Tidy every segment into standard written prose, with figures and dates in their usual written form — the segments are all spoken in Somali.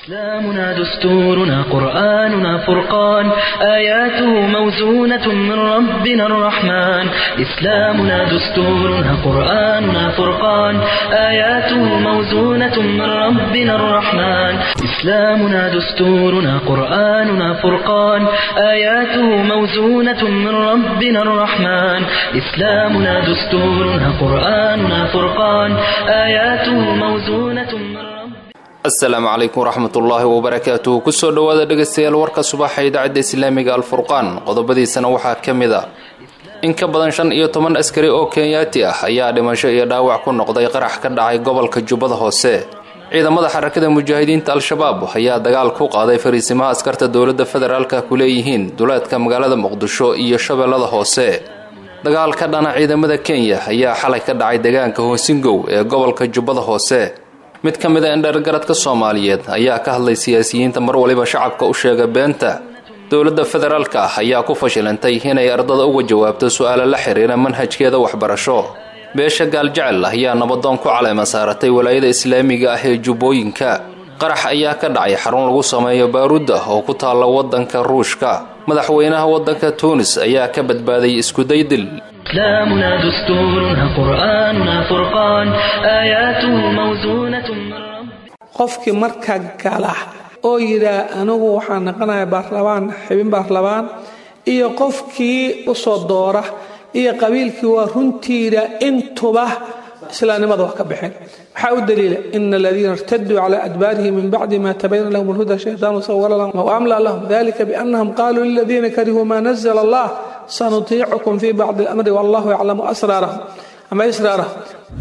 إسلامنا دستورنا قرآننا فرقان آياته موزونة من ربنا الرحمن إسلامنا دستورنا قرآننا فرقان آياته موزونة من ربنا الرحمن إسلامنا دستورنا قرآننا فرقان آياته موزونة من ربنا الرحمن إسلامنا دستورنا قرآننا فرقان آياته موزونة من ربنا السلام عليكم ورحمة الله وبركاته كسر دوادة دقستيال ورقة صباح إذاعة إسلامية الفرقان qodobadii sana waxaa kamida in ka badan 15 askari oo Kenyaati ah ayaa dhimasho iyo dhaawac ku noqday qarax ka dhacay gobolka Jubbada Hoose ciidamada xarakada mujaahidiinta al-shabaab ayaa dagaal ku qaaday fariisimaha askarta dawladda federaalka ku leeyihiin duleedka magaalada Muqdisho iyo Shabeellada Hoose dagaal ka dhana ciidamada Kenya ayaa xalay ka dhacay deegaanka Hoosingow ee gobolka Jubbada Hoose mid kamid ah indhagaradka Soomaaliyeed ayaa ka hadlay siyaasiyiinta mar waliba shacabka u sheegay beenta dawladda federaalka ayaa ku fashilantay inay ardada uga jawaabto su'aalo la xiriira manhajkeeda waxbarasho beesha gaaljecel ayaa nabadoon ku caleema saaratay walaayada islaamiga ah ee Jubbooyinka qarax ayaa ka dhacay xarun lagu sameeyo baaruud oo ku taala wadanka Ruushka madaxweynaha wadanka Tunis ayaa ka badbaaday isku daydil إسلامنا دستورنا قرآننا فرقان آياته موزونة من ربنا qofkii marka gala oo yira anigu waxaan naqanahay baarlamaan xibin baarlamaan iyo qofkii u soo doora iyo qabiilkii waa runtiida intuba islaamnimada wax ka bixin waxa uu daliila in alladina irtaddu ala adbarihim min ba'di ma tabayyana lahum al-huda shaytanu sawwala lahum wa amla lahum dhalika bi annahum qalu lil ladina karihu ma nazzala Allah sanutii'ukum fi ba'd al-amri wallahu ya'lamu asrarahum ama israrahum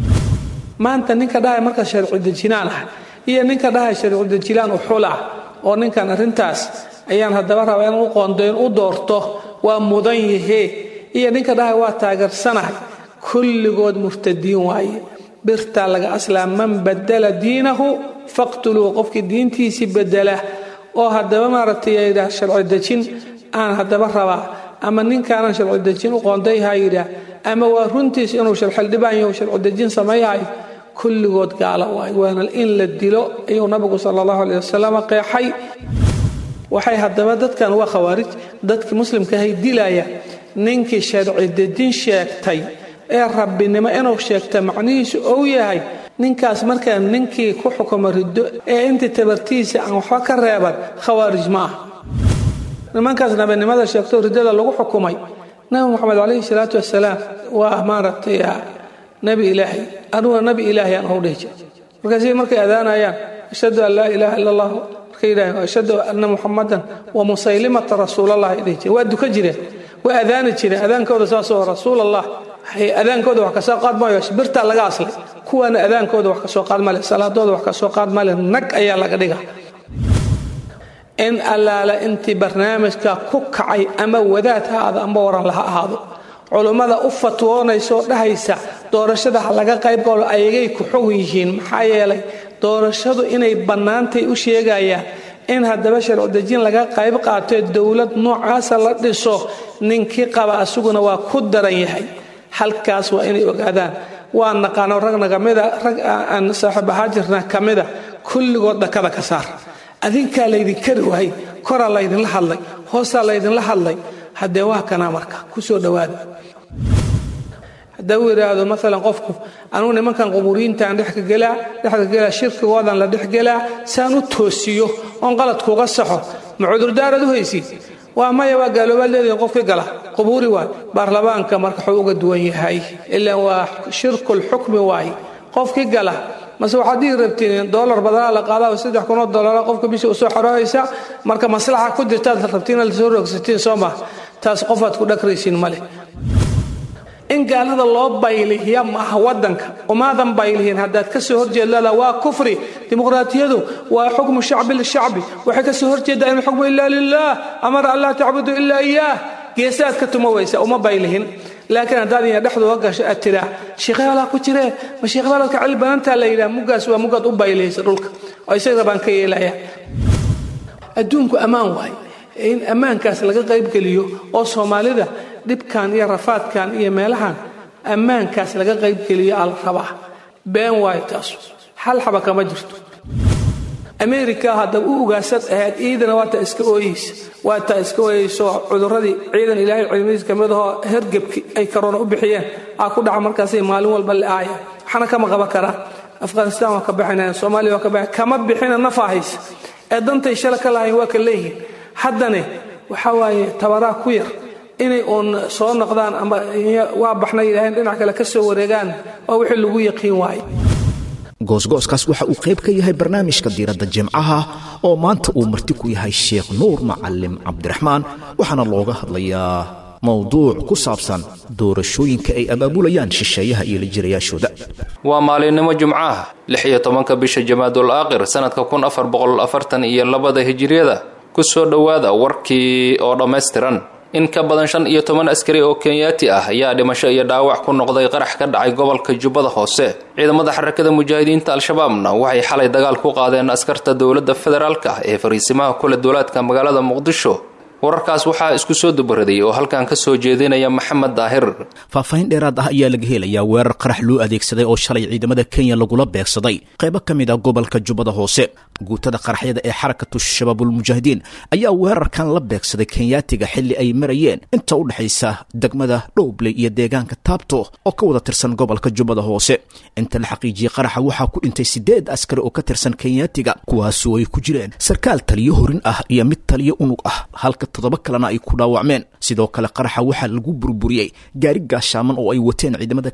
ma anta ninka dhahay marka sharci dejinaan ah iyo ninka dhahay sharci dejilaan u xula oo ninkan arintaas ayaan hadaba rabaa inuu qoondeyn u doorto waa mudan yahay iyo ninka dhahay waa taageersanahay kulligood murtadiin waaye birta laga aslaam man badala diinahu faqtulu qofki diintiisi bedela oo hadaba maartay sharci dejin aan hadaba rabaa ama ninkaan sharci dejin u qoonday hayra ama waa runtiis inuu sharxil dhibaayo sharci dejin sameeyahay kulligood gaala waana in la dilo ayuu nabigu sallallahu alayhi wasallam qeexay waxay hadaba dadkan waa khawaarij dadka muslimka hay dilaya ninkii sharci dejin sheegtay ee rabbinimo inuu sheegta macnihiisu oo yahay ninkaas markaa ninkii ku xukumo riddo ee inta tabartiisa aan waxa ka reeban khawaarij ma nimankaas nabinimada sheegto riddada lagu xukumay nabi maxamed alayhi salaatu wasalaam waa maaratay nabi ilaahi anuu nabi ilaahi aan u dhigay markaasii markay adaanayaan ashhadu an la ilaha illa allah khayran wa ashhadu anna muhammadan wa musaylimata rasuulullah dhigay waa duka jireen waa adaana jireen adaankooda saasoo rasuulullah hay adaankooda wax ka soo qaad maayo birta laga aslay kuwana adaankooda wax ka soo qaad male salaadooda wax ka soo qaad male nag ayaa laga dhigaa in allaala intii barnaamijka ku kacay ama wadaad haada ama waran laha ahaado culimada u fatwoonayso dhahaysa doorashada laga qayb galo ayagay ku xog yihiin maxaa yeelay doorashadu inay banaantay u sheegayaan in hadaba sharci dejin laga qayb qaato dawlad noocaas la dhiso ninkii qaba asuguna waa ku daran yahay halkaas waa inay ogaadaan waa naqaano rag nagamida rag aan saaxiibaha jirna kamida kulligood dhakada ka saar adinka leedin kari wahay kora leedin la hadlay hoosa leedin la hadlay hadee waa kana marka ku soo dhawaada dawiraado mesela qofku anu nimankan quburiinta aan dhex ka gala shirkigoodan la dhex gala saan u toosiyo on qalad kuga saxo mucudur daarad u haysi waa maya waa gaaloobadeedii qofkii gala quburi waa baarlamaanka marka xuu uga duwan yahay illa waa shirkul hukmi waay qofkii gala mas waxaad rabtiin dollar badala la qaado $3,000 qofka bishii soo xaraysa marka maslaxa ku jirta rabtiin la soo rogsatiin Soomaa taas qofaad ku dhakraysin male in gaalada loo baylihiya ma wadanka umaadan baylihin hadaad ka soo horjeedada waa kufri dimuqraadiyadu waa xukmu shacbi lishacbi waxa ka soo horjeeda in xukmu illa lillah amara alla ta'budu illa iyyah geesaad ka tumawaysa uma baylihin laakiin hadaad in dhaxdo gasho atira sheekhala ku jireen ma sheekhala ka cilbaanta la ilaa mugaas waa mugad u baylihaysa dhulka oo isaga baan ka yeelaya adduunku amaan waay in amaankaas laga qayb galiyo oo Soomaalida dibkan iyo rafaadkan iyo meelahan ammaankaas laga qayb galiyo al rabaa been waay taas hal xaba kama jirto America hadda u ugaasad ahayd ciidana waa ta iska ooyeyso cuduradii ciidan ilaahay cilmihiisa kamid ah hergebki ay corona u bixiyeen ku dhaca markaas maalin walba la aaya waxana kama qaban kara Afghanistan waa ka bixinayaan Soomaaliya waa ka bixin kama bixina nafaahis ee dantay shala ka lahayn waa ka leeyihiin haddana waxa waaye tabaraa ku yar inay soo noqdaan ama waa baxnay ilaahay dhinac kale ka soo wareegaan oo wixii lagu yaqiin waay goosgooskaas waxa uu qayb ka yahay barnaamijka diiradda jimcaha oo maanta uu marti ku yahay Sheekh Nuur Macallim Cabdiraxmaan waxaana looga hadlayaa mowduuc ku saabsan doorashooyinka ay abaabulayaan shisheeyaha iyo lijirayaashooda waa maalinimo jimcaha 16 bisha Jamaadul Aakhir sanadka 1442 hijriyada ku soo dhawaada warkii oo dhameystiran in ka badan 15 askari oo Kenyaati ah ayaa dhimasho iyo dhaawac ku noqday qarax ka dhacay gobolka Jubbada Hoose ciidamada xarakada mujaahidiinta al-shabaabna waxay xalay dagaal ku qaadeen askarta dawladda federaalka ee fariisimaha kula dawladka magaalada Muqdisho wararkaas waxaa isku soo dubaraday oo halkan ka soo jeedinaya Maxamed Daahir faahfaahin dheeraad ah ayaa laga helayaa weerar qarax loo adeegsaday oo shalay ciidamada Kenya lagula beegsaday qayb ka mid ah gobolka Jubbada Hoose guutada qaraxyada ee xarakatu shabaabul mujaahidiin ayaa weerarkan la beegsaday Kenyaatiga xilli ay marayeen inta u dhaxaysa degmada Dhoble iyo deegaanka Taabto oo ka wada tirsan gobolka Jubbada Hoose inta la xaqiijiyay qaraxa waxaa ku dhintay 8 askari oo ka tirsan Kenyaatiga kuwaas oo ay ku jireen sarkaal taliyo horin ah iyo mid taliyo unug ah halka 7 kalena ay ku dhaawacmeen sidoo kale qaraxa waxaa lagu burburiyay gaari gaashaaman oo ay wateen ciidamada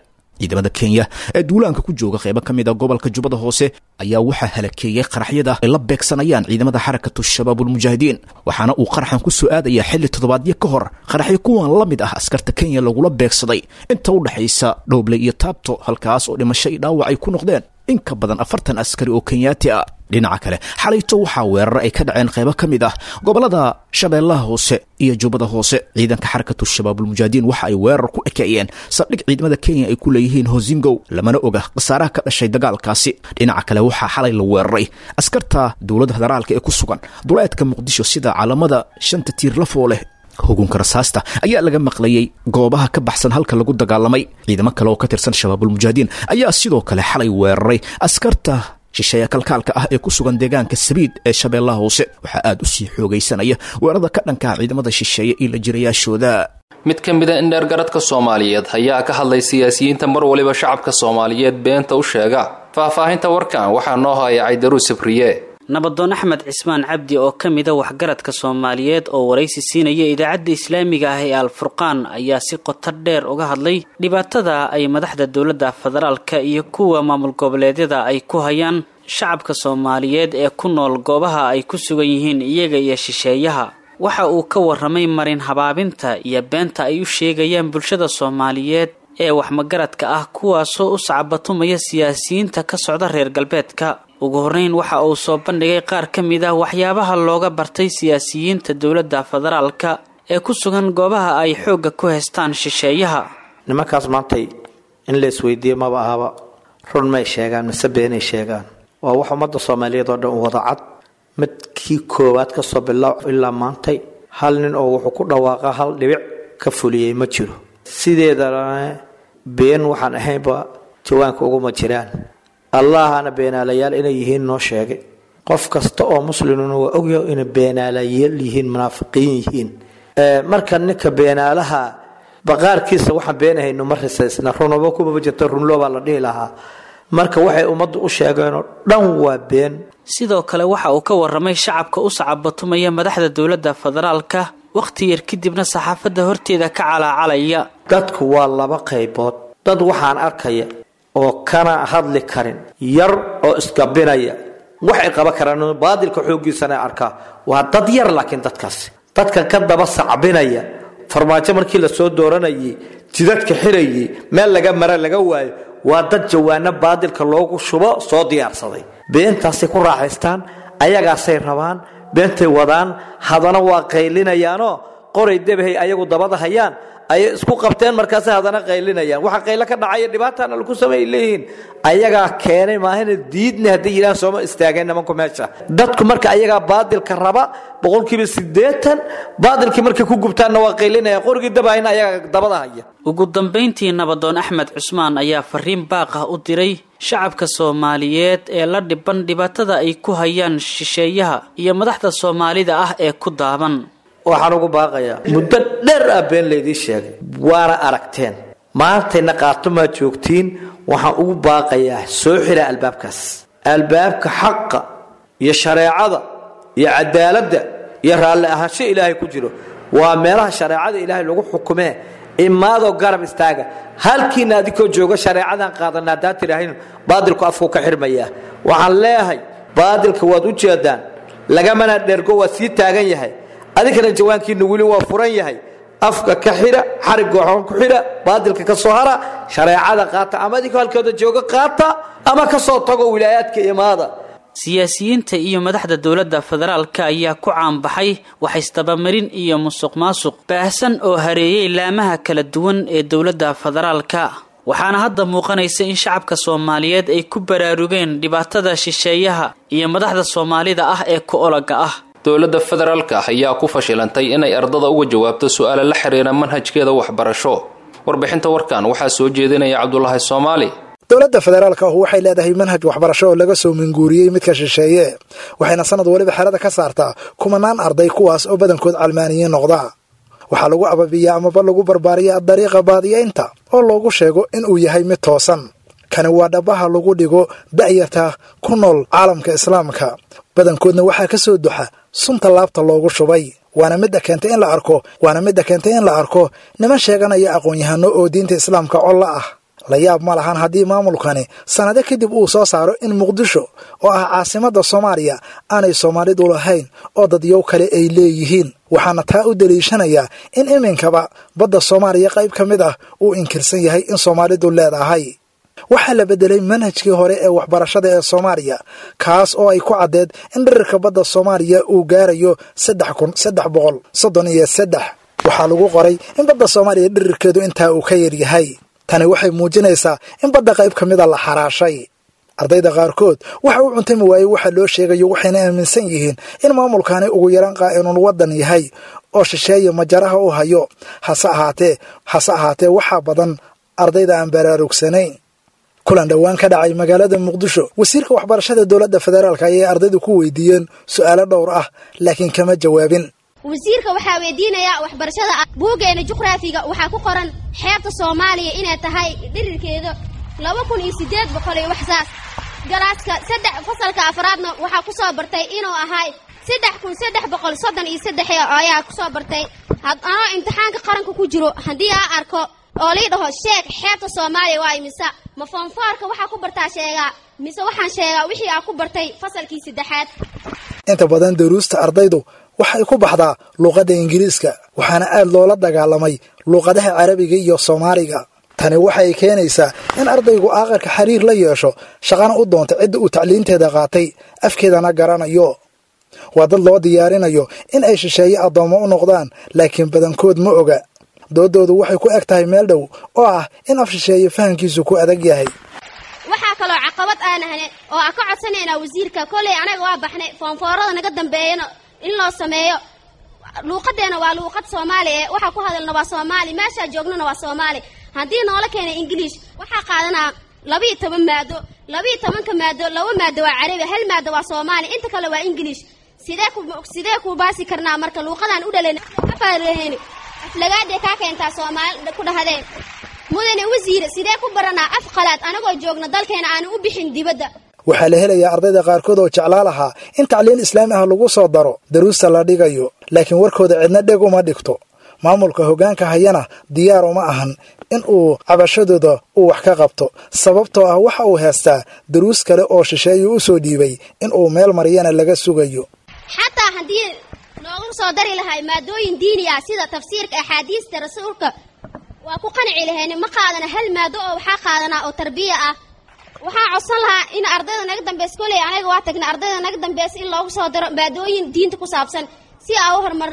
Kenya ee duulaanka ku jooga qayb ka mid ah gobolka Jubbada Hoose ayaa waxa halakeeyay qaraxyada ay la beegsanayaan ciidamada xarakatu shabaabul mujaahidiin waxaana uu qaraxan ku soo aadaya xilli toddobaadyo ka hor qaraxyo kuwan la mid ah askarta Kenya lagula beegsaday inta u dhaxaysa Dhoble iyo Taabto halkaas oo dhimasho iyo dhaawac ay ku noqdeen in ka badan 40 askari oo Kenyaati ah dhinaca kale xalayto waxa weerar ay ka dhaceen qayb ka mid ah gobolada Shabeellaha Hoose iyo Jubbada Hoose ciidanka xarakatu shabaabul mujaahidiin waxa ay weerar ku ekeeyeen saldhig ciidamada Kenya ay ku leeyihiin Hosingo lamana oga qasaaraha ka dhashay dagaalkaasi dhinaca kale waxa xalay la weeraray askarta dawladda federaalka ee ku sugan duleedka Muqdisho sida calaamada 5 tiir la fooleh hugunka rasaasta ayaa laga maqlayay goobaha ka baxsan halka lagu dagaalamay ciidamo kale oo ka tirsan shabaabul mujaahidiin ayaa sidoo kale xalay weeraray askarta shisheeya kalkaalka ah ee ku sugan deegaanka Sabiid ee Shabeellaha Hoose waxa aad u sii xoogaysanaya weerarada ka dhanka ciidamada shisheeye iyo la jirayaashooda mid ka mid ah indheer garadka Soomaaliyeed ayaa ka hadlay siyaasiyiinta mar waliba shacabka Soomaaliyeed beenta u sheega faahfaahinta warkan waxaa noo hayay Aydaru Sibriye nabadoon Axmed Cismaan Cabdi oo ka mid ah waxgaradka Soomaaliyeed oo waraysi siinaya idaacadda Islaamiga ah ee Al-Furqaan ayaa si qoto dheer uga hadlay dhibaatada ay madaxda dawladda federaalka iyo kuwa maamul goboleedyada ay ku hayaan shacabka Soomaaliyeed ee ku nool goobaha ay ku sugan yihiin iyaga iyo shisheeyaha waxa uu ka warramay marin habaabinta iyo beenta ay u sheegayaan bulshada Soomaaliyeed ee wax magaradka ah kuwaasoo u sacbatumaya siyaasiyiinta ka socda reer galbeedka ugu horeyn waxa uu soo bandhigay qaar ka mid ah waxyaabaha looga bartay siyaasiyiinta dawladda federaalka ee ku sugan goobaha ay xooga ku haystaan shisheeyaha nimankaas maantay in la isweydiiyo maba ahaba run may sheegaan mise beenay sheegaan waa wax ummadda Soomaaliyeed oo dhan wada cad midkii koowaad ka soo bilow ilaa maantay hal nin oo wuxuu ku dhawaaqa hal dhibic ka fuliyay ma jiro sideedana been waxaan ahaynba jawaanka ugu ma jiraan allahana beenaalayaal inay yihiin noo sheegay qof kasta oo muslimuna waa ogyahay in beenaalayaal yihiin munaafiqiin yihiin marka ninka beenaalaha baqaarkiisa waxaan beenahayno marisaysna runaba kuma jirto runlooba la dhihi lahaa marka waxay ummaddu u sheegeen dhan waa been sidoo kale waxa uu ka warramay shacabka u sacabatumaya madaxda dawladda federaalka waqti yar kadibna saxaafadda horteeda ka calaacalaya dadku waa laba qaybood dad waxaan arkaya oo kana hadli karin yar oo iskabinaya waxay qaba karaan baadilka xoogiisana arka waa dad yar laakiin dadka ka daba sacbinaya farmaajo markii la soo dooranayay jidadka xirayay meel laga mara laga waayo waa dad jawaana baadilka loogu shubo soo diyaarsaday beentaasi ku raaxaystaan ayagaasay rabaan beentay wadaan hadana waa qaylinayaano qoray debahay ayagu dabada hayaan ay isku qabteen markaas hadana qaylinayaan waxa qaylo ka dhacay dhibaatana lagu sameeyay leeyihiin ayaga keenay maahina diidna hadii ilaahay soo istaageen nimanku meesha dadku marka ayaga baadilka raba 80% baadilkii markay ku gubtaana waa qaylinaya qorgii dabayna ayaga dabada haya ugu dambeyntii nabadoon Axmed Cusmaan ayaa fariin baaq ah u diray shacabka Soomaaliyeed ee la dhiban dhibaatada ay ku hayaan shisheeyaha iyo madaxda Soomaalida ah ee ku daaban waxaan ugu baaqayaa muddo dheer been leedii sheegay waana aragteen maantayna qaatuma joogtiin waxaan ugu baaqayaa soo xira albaabka xaqa iyo shareecada iyo cadaaladda iyo raalli ahaansho Ilaahay ku jiro waa meelaha shareecada Ilaahay lagu xukumee imaado garab istaaga halkiina adikoo jooga shareecadan qaadanaa daatirahin baadilku afku ka xirmaya waxaan leeyahay baadilka waad u jeedaan laga mana dhergo waa sii taagan yahay adikana jawaankiina wili waa furan yahay afka ka xira xarig go'an ku xira baadilka ka soo hara shareecada qaata ama adikoo halkooda jooga qaata ama ka soo tago wilaayadka imaada siyaasiyiinta iyo madaxda dawladda federaalka ayaa ku caanbaxay wax istabamarin iyo musuqmaasuq baahsan oo hareeyay laamaha kala duwan ee dawladda federaalka waxaana hadda muuqanaysa in shacabka Soomaaliyeed ay ku baraarugeen dhibaatada shisheeyaha iyo madaxda Soomaalida ah ee ku olaga ah dawladda federaalka ayaa ku fashilantay inay ardada uga jawaabto su'aalo la xiriira manhajkeeda waxbarasho warbixinta warkan waxaa soo jeedinaya Cabdullaahi Soomaali dawladda federaalka waxay leedahay manhaj waxbarasho oo laga soo minguuriyay midka shisheeye waxayna sanad waliba xirada ka saartaa kumanaan arday kuwaas oo badankood calmaaniyiin noqda waxa lagu ababiyaa ama lagu barbaariyaa dariiqa baadiyeynta oo loogu sheego in uu yahay mid toosan kana waa dhabaha lagu dhigo da'yarta ku nool caalamka islaamka badankoodna waxaa ka soo duxa sunta laabta loogu shubay waana mid keentay in la arko niman sheeganaya aqoon-yahano oo diinta islaamka col ah la yaab ma lahan haddii maamulkani sanado kadib uu soo saaro in Muqdisho oo ah caasimadda Soomaaliya aanay Soomaalidu lahayn oo dadyow kale ay leeyihiin waxaana taa u daliishanaya in iminkaba badda Soomaaliya qayb ka mid ah uu inkirsan yahay in Soomaalidu leedahay waxaa la bedelay manhajkii hore ee waxbarashada ee Soomaaliya kaas oo ay ku cadeed in dhererka badda Soomaaliya uu gaarayo 3,333 waxaa lagu qoray in badda Soomaaliya dhererkeedu intaa uu ka yar yahay tani waxay muujinaysaa in badda qayb ka mid ah la xaraashay ardayda qaarkood waxa uu cuntay waayay waxa loo sheegayo waxayna aaminsan yihiin in maamulkani ugu yaran qaa'inuun wadan yahay oo shisheeye majaraha u hayo hase ahaatee waxa badan ardayda aan baraarugsanayn kulan dhawaan ka dhacay magaalada Muqdisho wasiirka waxbarashada dawladda federaalka ayaa ardaydu ku weydiiyeen su'aalo dhowr ah laakiin kama jawaabin wasiirka waxa weydiinaya waxbarashada buugeena juqraafiga waxa ku qoran xeebta Soomaaliya inay tahay dhirirkeedu 2800 iyo waxsaas galaaska fasalka afraadna waxa ku soo bartay inuu ahay 3333 ayaa ku soo bartay hadana imtixaanka qaranka ku jiro hadii aan arko oo leedahay sheeg xeebta Soomaaliya waa imisa ma fanfaarka waxa ku bartaa sheega mise waxaan sheegaa wixii aan ku bartay fasalkii 3aad inta badan duruusta ardaydu waxay ku baxdaa luqadda Ingiriiska waxaana aad loola dagaalamay luqadaha Carabiga iyo Soomaaliga tani waxay keenaysaa in ardaygu aqalka xiriir la yeesho shaqana u doonto cid uu tacliinteeda qaatay afkeedana garanayo waa dad loo diyaarinayo in ay shisheeye adoomo u noqdaan laakiin badankood ma oga doodoodu waxay ku egtahay meel dhow oo ah in af shisheeye fahankiisu ku adag yahay waxa kale oo caqabad aan ahayn oo ka codsanayna wasiirka kulay anaga waa baxnay foonfoorada naga dambeeyana in loo sameeyo luqadeena waa luqad Soomaali waxa ku hadalna waa Soomaali meesha joognana waa Soomaali hadii noola keenay English waxa qaadanaa 12 maado 12 maado laba maado waa Carabi hal maado waa Soomaali inta kale waa English sidee ku baasi karnaa marka luqadan u dhaleen afaareen aflagaade ka keenta Soomaali ku dhahdeen mudane wasiir sidee ku baranaa af qalaad anagoo joogna dalkeena aan u bixin dibadda waxaa la helayaa ardayda qaarkood oo jeclaalaha in tacliin islaami ah lagu soo daro daruusta la dhigayo laakiin warkooda cidna dheg uma dhigto maamulka hoggaanka hayana diyaar uma ahan in uu cabashadooda uu wax ka qabto sababtoo ah waxa uu heestaa daruus kale oo shisheeye u soo dhiibay in uu meel mariyana laga sugayo xataa hadii loogu soo dari lahay maadooyin diini ah sida tafsiirka axaadiista rasuulka waa ku qanci lahayn ma qaadana hal maado oo waxa qaadana oo tarbiya ah waxaa codsan lahaa in ardayda naga dambeys kulay anaga waa tagna ardayda naga dambeys in loogu soo daro maadooyin diinta ku saabsan si aan u horumarno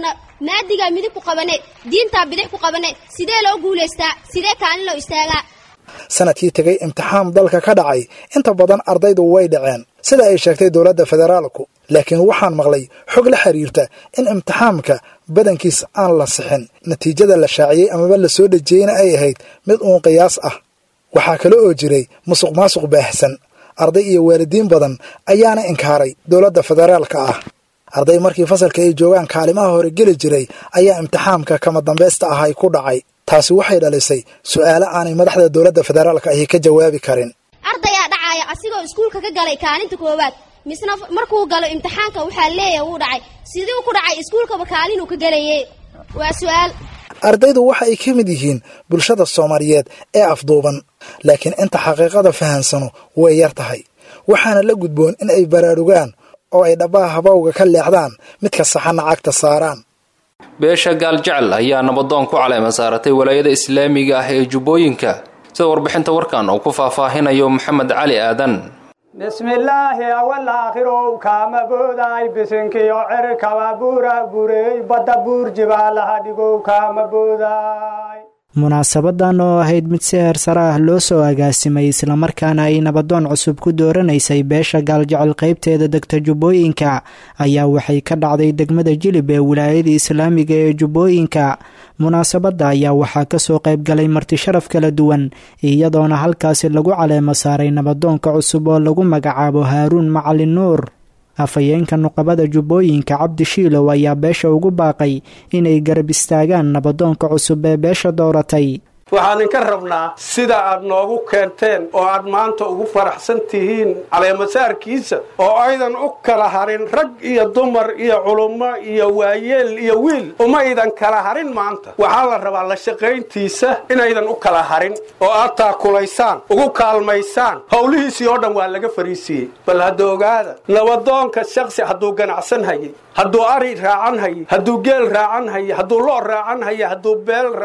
maadigaa midig ku qabane diintaa bidix ku qabane sidee loo guulaystaa sidee kaalin loo istaagaa sanadkii tegay imtixaan dalka ka dhacay inta badan ardaydu way dhaceen sida ay sheegtay dowladda federaalku laakiin waxaan maqlay xog la xiriirta in imtixaamka badankiis aan la sixin natiijada la shaaciyey amaba la soo dhejiyeyna ay ahayd mid uun qiyaas ah waxaa kale oo jiray musuq maasuq baahsan arday iyo waalidiin badan ayaana inkaaray dowladda federaalka ah arday markii fasalka ay joogaan kaalimaha hore geli jiray ayaa imtixaamka kama dambaysta ahay ku dhacay taasi waxay dhalisay su'aalo aanay madaxda dowladda federaalka ahi ka jawaabi karin ardayaa dhacaya asigoo iskuulka ka galay kaalinta koowaad misna markuu galo imtixaanka waxaa leeyahay wuu dhacay sidii ku dhacay iskuulkaba kaalinuu ka galayay waa su'aal ardaydu waxa ay ka mid yihiin bulshada Soomaaliyeed ee afduuban laakiin inta xaqiiqada fahansano way yar tahay waxaana la gudboon in ay baraarugaan oo ay dhabaha habawga ka leexdaan midka saxan cagta saaraan beesha gaaljecel ayaa nabadoon ku caleema saaratay walaayada islaamiga ah ee jubbooyinka sida warbixinta warkan oo ku faahfaahinayo maxamed cali aadan bismillaahi awal aakhirow kaama boodaay bisinkiyo cirkaba buura bureey badda buur jibaalaha dhigow kaama boodaay munaasabadan oo ahayd mid si heersare ah loo soo agaasimay islamarkaana ay nabadoon cusub ku dooranaysay beesha gaaljecel qaybteeda degta jubbooyinka ayaa waxay ka dhacday degmada jilib ee wilaayada islaamiga ee jubbooyinka munaasabada ayaa waxaa kasoo qayb galay marti sharaf kala duwan iyadoona halkaasi lagu caleemo saaray nabadoonka cusub oo lagu magacaabo haaruun macalin nuur afhayeenka nuqabada jubbooyinka cabdi shiilow ayaa beesha ugu baaqay inay garab istaagaan nabadoonka cusub ee beesha dooratay waxaan idinka rabnaa sida aad noogu keenteen oo aad maanta ugu faraxsan tihiin caleemasaarkiisa oo aydan u kala harin rag iyo dumar iyo culummo iyo waayeel iyo wiil umaydan kala harin maanta waxaa la rabaa la shaqayntiisa inaydan u kala harin oo aad taakulaysaan ugu kaalmaysaan howlihiisii oo dhan waa laga fariisiiyey bal hadda ogaada nabadoonka shaksi hadduu ganacsan hayay hadduu ari raacan hayay hadduu geel raacan hayay hadduu loo raacan hayay hadduu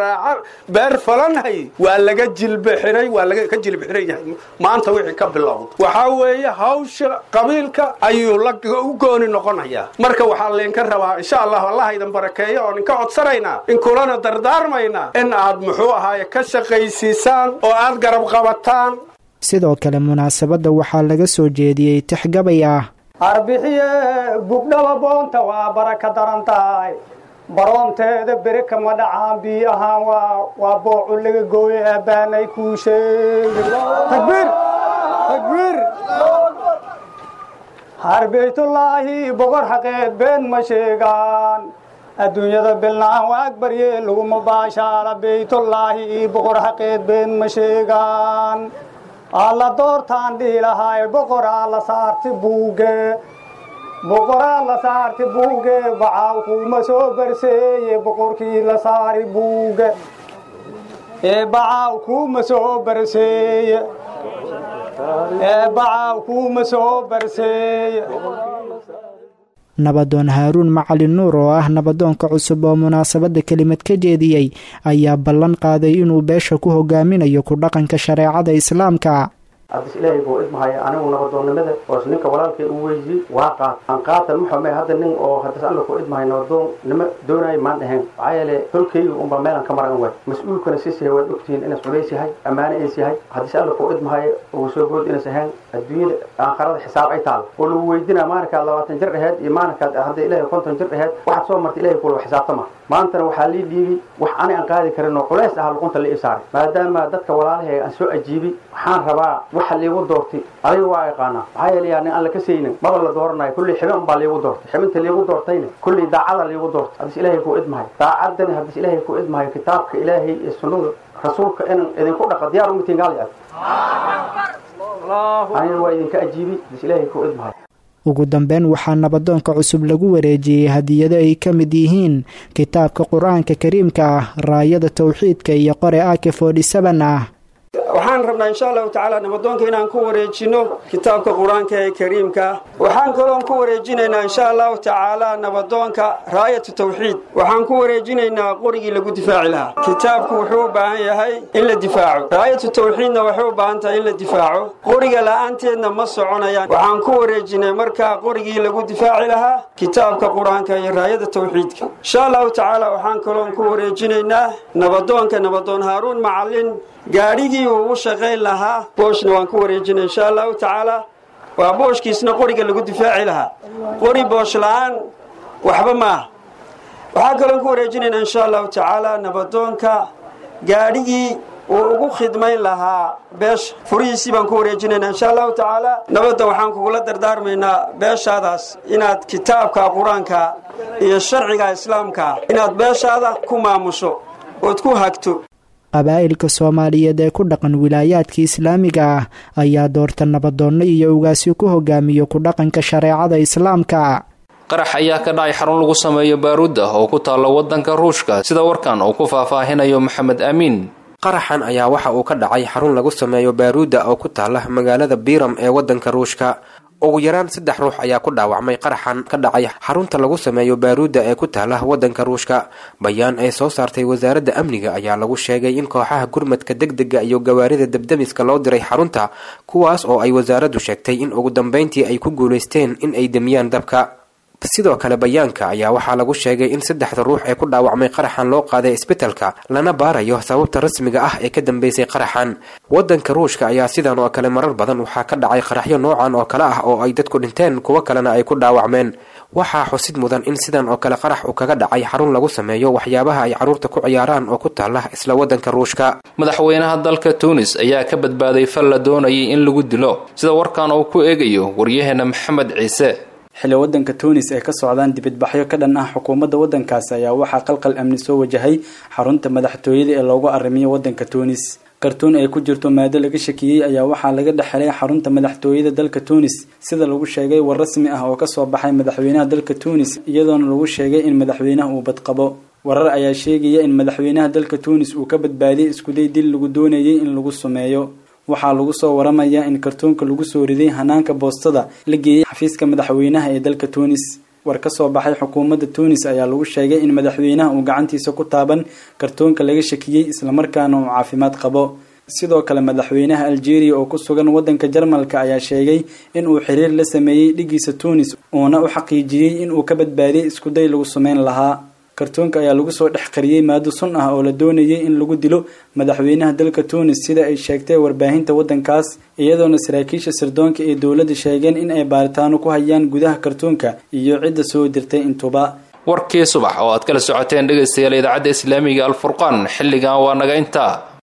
beer falan hayay waa laga jilbixiray waa laga jilbixiray yahay maanta wixii ka bilowday waxaa weeye hawsha qabiilka ayuu u gooni noqonayaa marka waxaa leenka rabaa insha allah allah idan barakeeyo oo ninka codsanaynaa in kulana dardaarmaynaa in aad muxuu ahaaye ka shaqaysiisaan oo aad garab qabataan sidoo kale munaasabada waxaa laga soo jeediyey tixgabay ah arbixiye bugdhaba boonta waa baraka daran tahay baroonteeda beri kama dhacaan bii ahaan waa boocu laga gooye aabaanay kuu sheegi takbiir harbeytullaahi boqor xaqeed been ma sheegaan adduunyada bilnaan waag barye laguma baashaala beytullaahi boqor xaqeed been ma sheegaan alla doortaan dhihi lahaay boqoraa la saarti buuge bacaaw kuuma soo barseeye boqorkii la saari buuge bacaaw kuuma soo barseeye nabadoon haaruun macalin nuur oo ah nabadoonka cusub oo munaasabada kelimad ka jeediyey ayaa ballan qaaday inuu beesha ku hogaaminayo ku dhaqanka shareecada islaamka haddis ilaahay buu idmahaya anigu nabadoonnimada oo ninka walaalkay u weydiyey waa qaad aan qaatan muxume hadda nin oo haddis alla ku idmahay nabadoonnimo doonaayo maan dhahayn maxaa yeele tolkayga unbaa meelan ka maran waay mas-uulkana siis yahay waad ogtihiin inas culays yahay ammaane ays yahay haddis alla ku idmahayo uu soo bood inas ahayn adduunyada aanqarada xisaab ay taal oo lagu weydinaa maalinkaad 20 jir aheyd iyo maalinkaad hadda ilaahay 50 jir aheyd waxaad soo martay ilaahay kula xisaabtama maantana waxaa lii dhiibay wax ani aan qaadi karin oo culays ah luqunta la isaaray maadaama dadka walaalahay aan soo ajiibay waxaan rabaa waxa liigu doortay adiga waa yaqaana maxaa yeelay aan la ka saynin maba la dooranayo kulli xibin baa liigu doortay xibinta liigu doortayna kulli daacada liigu doortay haddii ilaahay ku idmahay daacadana haddii ilaahay ku idmahay kitaabka ilaahay iyo sunnada rasuulka in idinku dhaqa diyaar u mitiin gaal yahay ani waa idinka ajiibay haddii ilaahay ku idmahay ugu dambeyn waxaa nabadoonka cusub lagu wareejiyey hadiyado ay ka mid yihiin kitaabka qur-aanka kariimka ah raayada tawxiidka iyo qore AK-47 ah waxaan rabnaa insha allahu tacaala nabadoonka inaan ku wareejino kitaabka qur-aanka ee kariimka waxaan kaloon ku wareejinaynaa insha allahu tacaala nabadoonka raayatu tawxiid waxaan ku wareejinaynaa qorigii lagu difaaci lahaa kitaabku wuxuu u baahan yahay in la difaaco raayatu tawxiidna waxay u baahan tahay in la difaaco qoriga la'aanteedna ma soconayaan waxaan ku wareejinay markaa qorigii lagu difaaci lahaa kitaabka qur-aanka iyo raayada tawxiidka insha allahu tacaala waxaan kaloon ku wareejinaynaa nabadoonka nabadoon haaruun macallin gaadhigii uu u shaqayn lahaa booshna waan ku wareejinay insha allahu tacaala waa booshkiisna qoriga lagu difaaci lahaa qori boosh la'aan waxba maaha waxaa kaloon ku wareejinaynaa insha allahu tacaala nabadoonka gaadhigii uu ugu khidmayn lahaa beesha furihiisii baan ku wareejinaynaa insha allahu tacaala nabadda waxaan kugula dardaarmaynaa beeshaadaas inaad kitaabka qur-aanka iyo sharciga islaamka inaad beeshaada ku maamusho ood ku hagto qabaa'ilka soomaaliyeed ee ku dhaqan wilaayaadka islaamiga ah ayaa doorta nabadoonno iyo ugaasyo ku hogaamiyo ku dhaqanka shareecada islaamka qarax ayaa ka dhacay xarun lagu sameeyo baaruudda oo ku taalla waddanka ruushka sida warkan uu ku faahfaahinayo maxamed amiin qaraxan ayaa waxa uu ka dhacay xarun lagu sameeyo baaruudda oo ku taalla magaalada biram ee waddanka ruushka ugu yaraan 3 ruux ayaa ku dhaawacmay qaraxan ka dhacay xarunta lagu sameeyo baaruudda ee ku taalla waddanka ruushka bayaan ay soo saartay wasaaradda amniga ayaa lagu sheegay in kooxaha gurmadka degdega iyo gawaarida dabdamiska loo diray xarunta kuwaas oo ay wasaaraddu sheegtay in ugu dambeyntii ay ku guulaysteen in ay damiyaan dabka sidoo kale bayaanka ayaa waxaa lagu sheegay in 3 ruux ee ku dhaawacmay qaraxan loo qaaday isbitaalka lana baarayo sababta rasmiga ah ee ka dambeysay qaraxan waddanka ruushka ayaa sidan oo kale marar badan waxaa ka dhacay qaraxyo noocan oo kale ah oo ay dadku dhinteen kuwa kalena ay ku dhaawacmeen waxaa xusid mudan in sidan oo kale qarax uu kaga dhacay xarun lagu sameeyo waxyaabaha ay caruurta ku ciyaaraan oo ku taala isla waddanka ruushka madaxweynaha dalka Tunis ayaa ka badbaaday fal la doonayay in lagu dilo sida warkan uu ku eegayo waryaheena Maxamed Ciise xilli waddanka Tunis ay ka socdaan dibadbaxyo ka dhan ah xukuumadda waddankaas ayaa waxaa qalqal amni soo wajahay xarunta madaxtooyada ee loogu arrimiyo waddanka Tunis kartoon ay ku jirto maado laga shakiyay ayaa waxaa laga dhaxlay xarunta madaxtooyada dalka Tunis sida lagu sheegay war rasmi ah oo ka soo baxay madaxweynaha dalka Tunis iyadoona lagu sheegay in madaxweynaha uu badqabo warar ayaa sheegaya in madaxweynaha dalka Tunis uu ka badbaadiyay isku day dil lagu doonayay in lagu sameeyo waxaa lagu soo waramayaa in kartoonka lagu soo riday hanaanka boostada la geeyay xafiiska madaxweynaha ee dalka Tunis war ka soo baxay xukuumadda Tunis ayaa lagu sheegay in madaxweynaha uu gacantiisa ku taaban kartoonka laga shakiyay isla markaana uu caafimaad qabo sidoo kale madaxweynaha Algeria oo ku sugan waddanka Jarmalka ayaa sheegay in uu xiriir la sameeyay dhigiisa Tunis oo u xaqiijiyay in uu ka badbaadiyay isku day lagu sameyn lahaa kartoonka ayaa lagu soo dhex qariyay maado sun ah oo la doonayay in lagu dilo madaxweynaha dalka Tunis sida ay sheegtay warbaahinta waddankaas iyadoona saraakiisha sirdoonka ee dawladda sheegeen in ay baaritaano ku hayaan gudaha kartoonka iyo cidda soo dirtay intuba warkii subax oo aad kala socoteen dhageystayaal idaacadda islaamiga Al Furqaan xilligan waa naga intaa